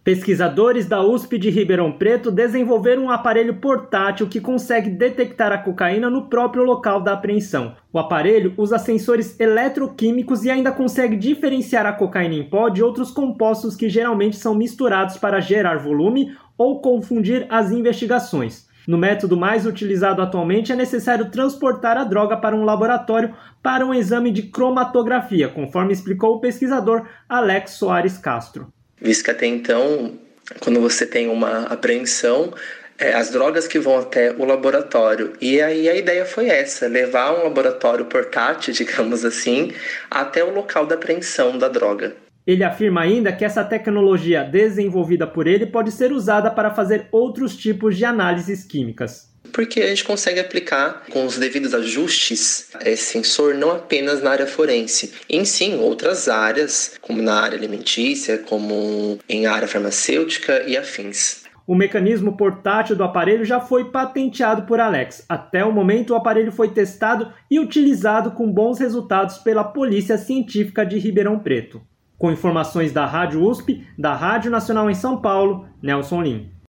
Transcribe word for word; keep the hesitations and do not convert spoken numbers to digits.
Pesquisadores da U S P de Ribeirão Preto desenvolveram um aparelho portátil que consegue detectar a cocaína no próprio local da apreensão. O aparelho usa sensores eletroquímicos e ainda consegue diferenciar a cocaína em pó de outros compostos que geralmente são misturados para gerar volume ou confundir as investigações. No método mais utilizado atualmente, é necessário transportar a droga para um laboratório para um exame de cromatografia, conforme explicou o pesquisador Alex Soares Castro. Visto que até então, quando você tem uma apreensão, é, as drogas que vão até o laboratório. E aí a ideia foi essa, levar um laboratório portátil, digamos assim, até o local da apreensão da droga. Ele afirma ainda que essa tecnologia desenvolvida por ele pode ser usada para fazer outros tipos de análises químicas. Porque a gente consegue aplicar com os devidos ajustes esse sensor não apenas na área forense, em sim outras áreas, como na área alimentícia, como em área farmacêutica e afins. O mecanismo portátil do aparelho já foi patenteado por Alex. Até o momento, o aparelho foi testado e utilizado com bons resultados pela Polícia Científica de Ribeirão Preto. Com informações da Rádio U S P, da Rádio Nacional em São Paulo, Nelson Lim.